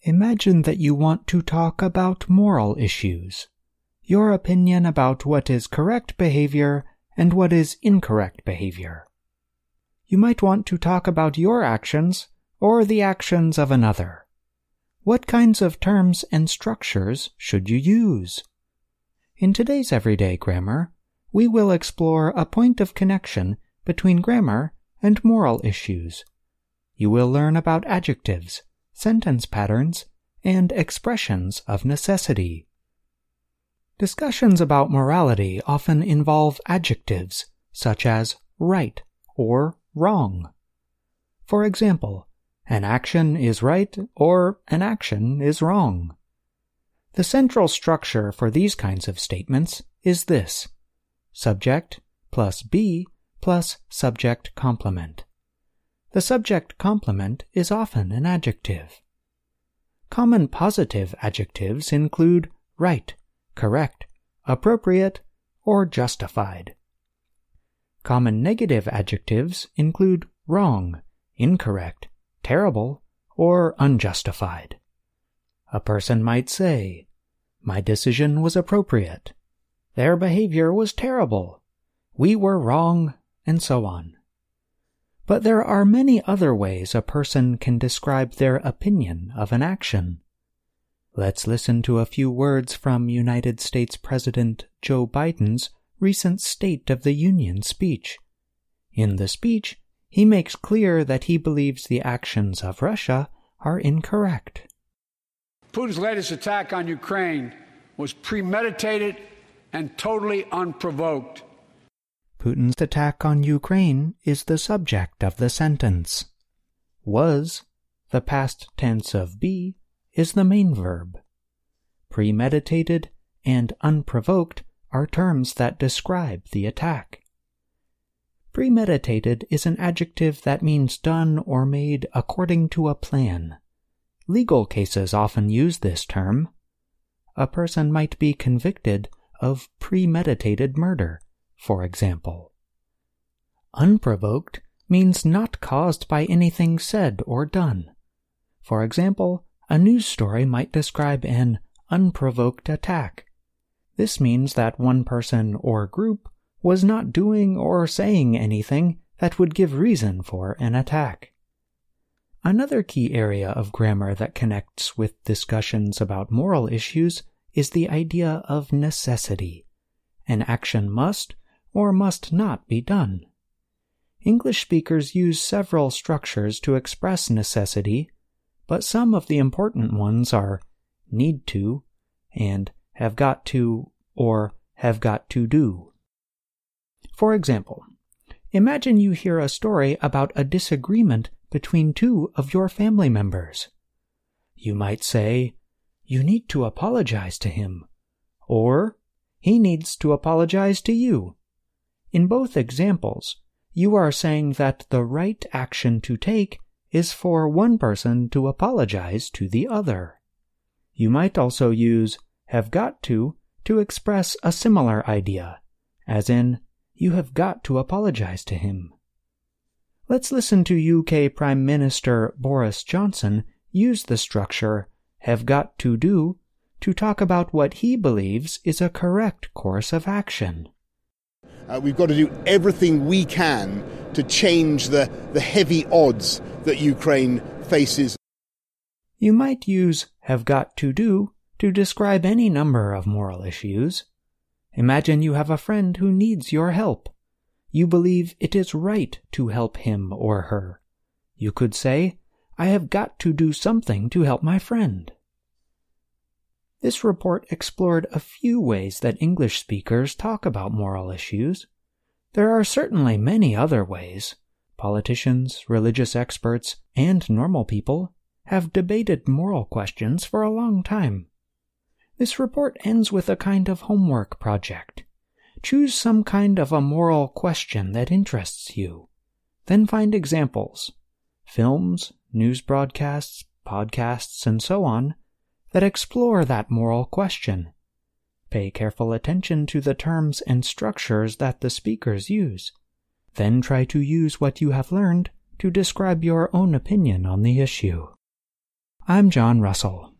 Imagine that you want to talk about moral issues, your opinion about what is correct behavior and what is incorrect behavior. You might want to talk about your actions or the actions of another. What kinds of terms and structures should you use? In today's everyday grammar, we will explore a point of connection between grammar and moral issues. You will learn about adjectives, sentence patterns, and expressions of necessity. Discussions about morality often involve adjectives such as right or wrong. For example, an action is right or an action is wrong. The central structure for these kinds of statements is this: subject plus be plus subject complement. The subject complement is often an adjective. Common positive adjectives include right, correct, appropriate, or justified. Common negative adjectives include wrong, incorrect, terrible, or unjustified. A person might say, "My decision was appropriate," "Their behavior was terrible," "We were wrong," and so on. But there are many other ways a person can describe their opinion of an action. Let's listen to a few words from United States President Joe Biden's recent State of the Union speech. In the speech, he makes clear that he believes the actions of Russia are incorrect. Putin's latest attack on Ukraine was premeditated and totally unprovoked. Putin's attack on Ukraine is the subject of the sentence. Was, the past tense of be, is the main verb. Premeditated and unprovoked are terms that describe the attack. Premeditated is an adjective that means done or made according to a plan. Legal cases often use this term. A person might be convicted of premeditated murder, for example. Unprovoked means not caused by anything said or done. For example, a news story might describe an unprovoked attack. This means that one person or group was not doing or saying anything that would give reason for an attack. Another key area of grammar that connects with discussions about moral issues is the idea of necessity. An action must or must not be done. English speakers use several structures to express necessity, but some of the important ones are need to and have got to or have got to do. For example, imagine you hear a story about a disagreement between two of your family members. You might say, "You need to apologize to him," or "He needs to apologize to you." In both examples, you are saying that the right action to take is for one person to apologize to the other. You might also use have got to express a similar idea, as in, "You have got to apologize to him." Let's listen to UK Prime Minister Boris Johnson use the structure have got to do to talk about what he believes is a correct course of action. We've got to do everything we can to change the heavy odds that Ukraine faces. You might use have got to do to describe any number of moral issues. Imagine you have a friend who needs your help. You believe it is right to help him or her. You could say, "I have got to do something to help my friend." This report explored a few ways that English speakers talk about moral issues. There are certainly many other ways. Politicians, religious experts, and normal people have debated moral questions for a long time. This report ends with a kind of homework project. Choose some kind of a moral question that interests you. Then find examples, films, news broadcasts, podcasts, and so on, that explore that moral question. Pay careful attention to the terms and structures that the speakers use. Then try to use what you have learned to describe your own opinion on the issue. I'm John Russell.